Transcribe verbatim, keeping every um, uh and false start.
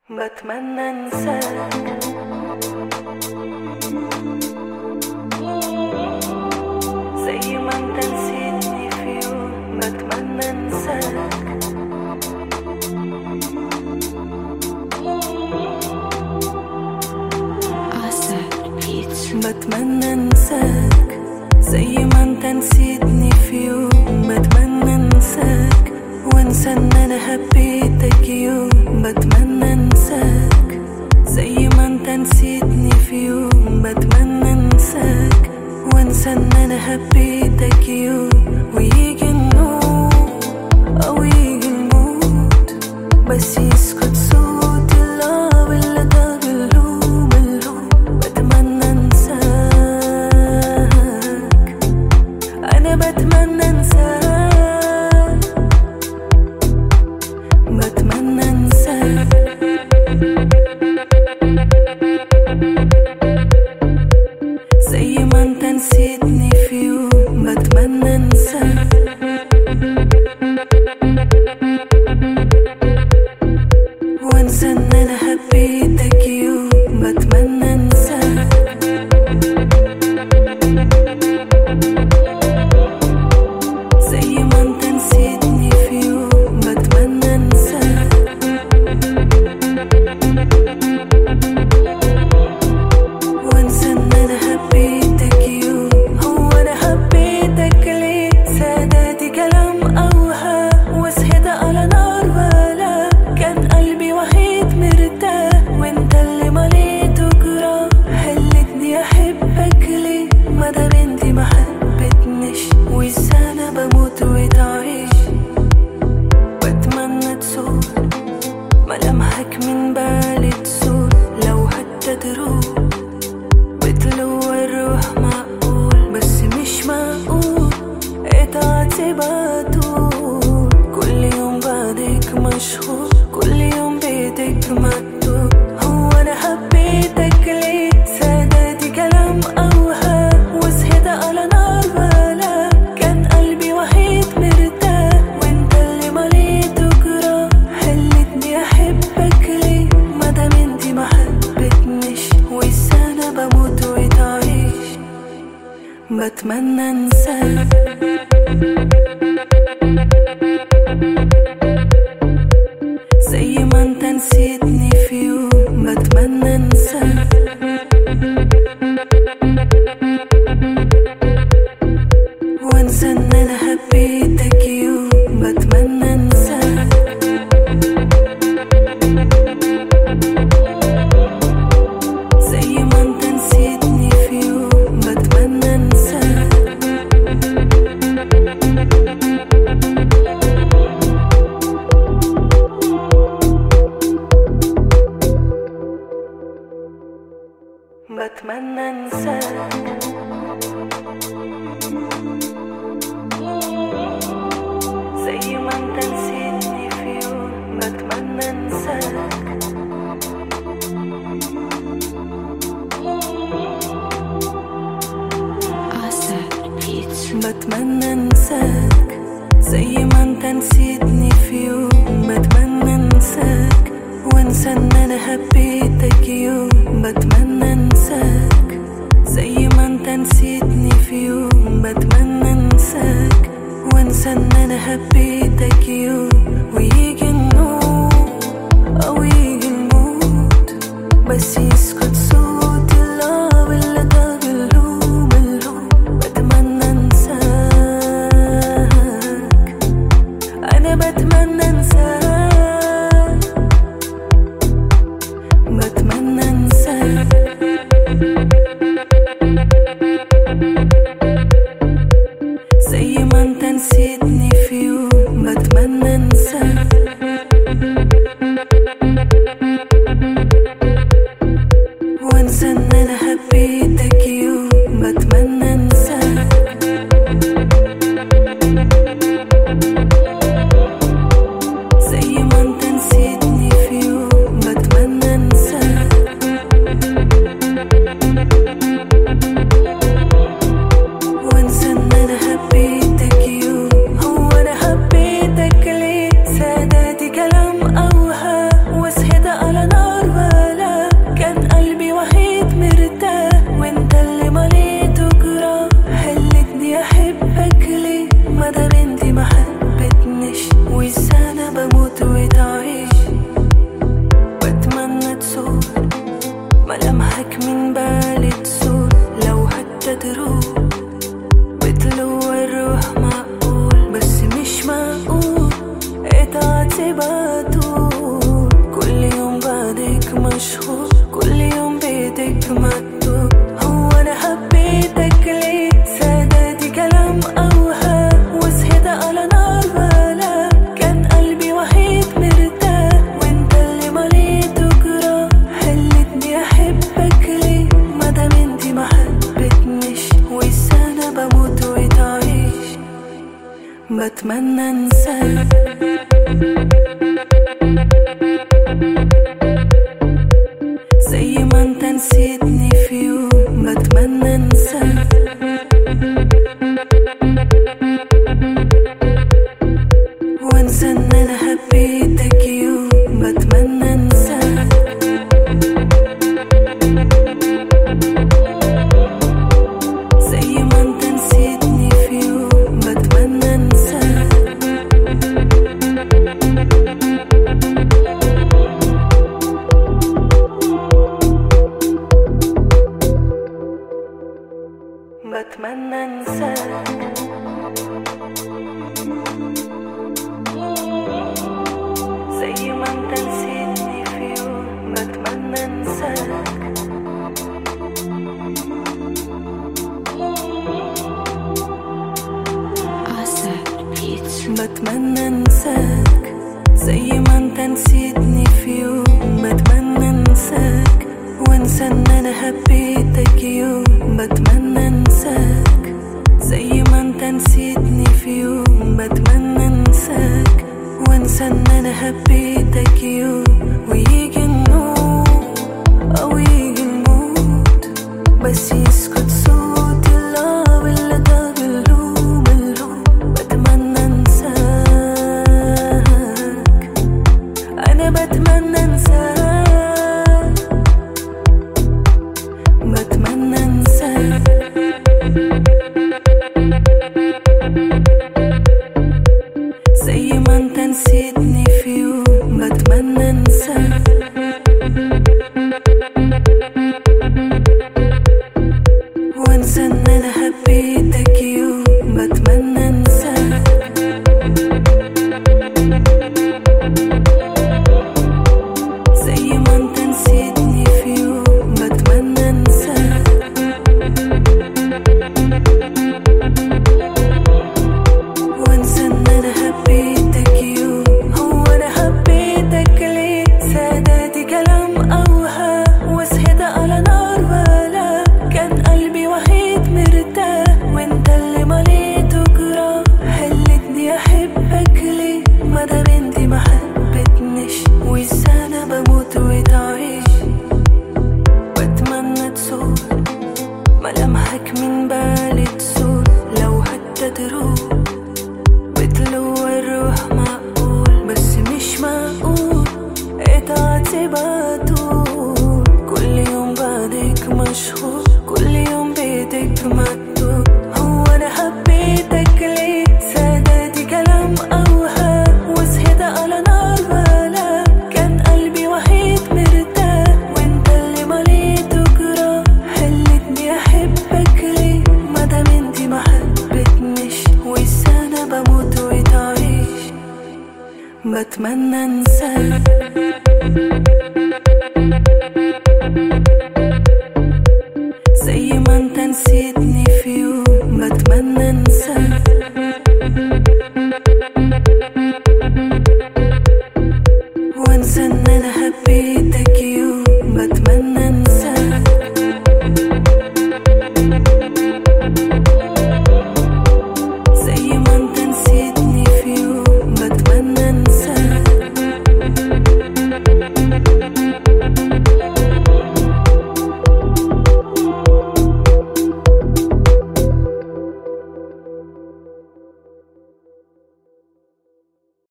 بتمنى انساك، زي ما انت نسيتني في يوم. بتمنى انساك، بتمنى انساك زي ما انت نسيتني في يوم. بتمنى انساك وانسى ان انا حبيتك يوم. بتمنى انساك زي ما انت نسيتني في يوم. بتمنى انساك وانسى ان انا حبيتك يوم. ويجي النور او يجي الموت، بس يسكت صوت القلب اللي ده باللوم اللوم. بتمنى انساك، انا بتمنى انساك، بتمنى انساك زي ما انت نسيتني في يوم. بتمنى انساك، وانسى ان انا حبيتك يوم. بتمنى انساك، زي ما انت نسيتني في يوم. بتمنى انساك، وانسى ان انا حبيتك يوم. هو انا حبيتك ليه؟ ساداتي كلام اوهام، وصحيت على نار ولا كان قلبي وحيد مرتاح، وانت اللي مليته جراح. خلتني احبك ليه؟ ما دام انتي ما حبتنيش، والسنة بموت وتعيش. بتمنى تزول ملامحك من بالي، تزول لو حتى تروح بتلوى الروح. معقول بس مش معقول اتعاتب طول. كل يوم بعدك مشغول، كل يوم بيتك مكتوب. هو انا حبيتك ليه؟ ساداتي كلام اوهام، وصحيت على نار ولا كان قلبي وحيد مرتاح، وانت اللي مليته جراح. خلتني احبك ليه؟ ما دام انتي ما حبتنيش، والسنة بموت وتعيش. بتمنى انساك، زي ما انت نسيتني في يوم. بتمنى انساك، وانسى ان انا حبيتك يوم. بتمنى انساك، زي ما انت نسيتني في يوم. بتمنى انساك، بتمنى انساك، زي ما انت نسيتني في يوم. بتمنى انساك، بتمنى انساك زي ما انت نسيتني في يوم. بتمنى انساك وانسى ان انا حبيتك يوم. بتمنى انساك زي ما انت نسيتني في يوم. بتمنى انساك وانسى ان انا حبيتك يوم. ويجي النور او يجي الموت، بس يسكت صوت القلب اللي ده باللوم اللوم. بتمنى انساك، انا بتمنى انساك، بتمنى انساك زي ما انت نسيتني في يوم. بتمنى انساك. بتمنى انساك. زي ما انت نسيتني في يوم بتمنى انساك. وانسى ان انا حبيتك يوم بتمنى انساك. زي ما انت نسيتني في يوم بتمنى انساك. بتمنى انساك. زي ما انت نسيتني في يوم بتمنى انساك. بتمنى انساك. زي ما انت نسيتني في يوم بتمنى انساك. وانسى ان انا حبيتك يوم بتمنى انساك. زي ما انت نسيتني في يوم بتمنى انساك. وانسى ان انا حبيتك يوم ويجي النور او يجي الموت بس يسكت صوت اللعب اللي ده باللوم اللوم. بتمنى انساك. انا بتمنى انساك. بتمنى انساك. زي ما انت نسيتني في يوم بتمنى انساك. وانسى ان انا حبيتك يوم بتمنى انساك. زي ما انت نسيتني في يوم بتمنى انساك. وانسى ان انا حبيتك يوم. هو انا حبيتك ليه؟ ساداتي كلام اوهام وسهد على نار ولا كان قلبي وحيد مرتاح وانت اللي مليته جراح. خلتني احبك ليه؟ مدام انتي ما حبتنيش والسنة بموت وتعيش. بتمنى تزول ملامحك من بالي تزول لو حتى تروح. بتلوى الروح معقول بس مش معقول اتعاتي بطول. كل يوم بعدك مشغول كل يوم بيتك مكتوب. هو انا حبيتك ليه؟ ساداتي كلام اوهام وسهد على نار ولا كان قلبي وحيد مرتاح وانت اللي مليته جراح. خلتني احبك ليه؟ مدام انتي ما حبتنيش والسنة بموت وتعيش. بتمنى انساك.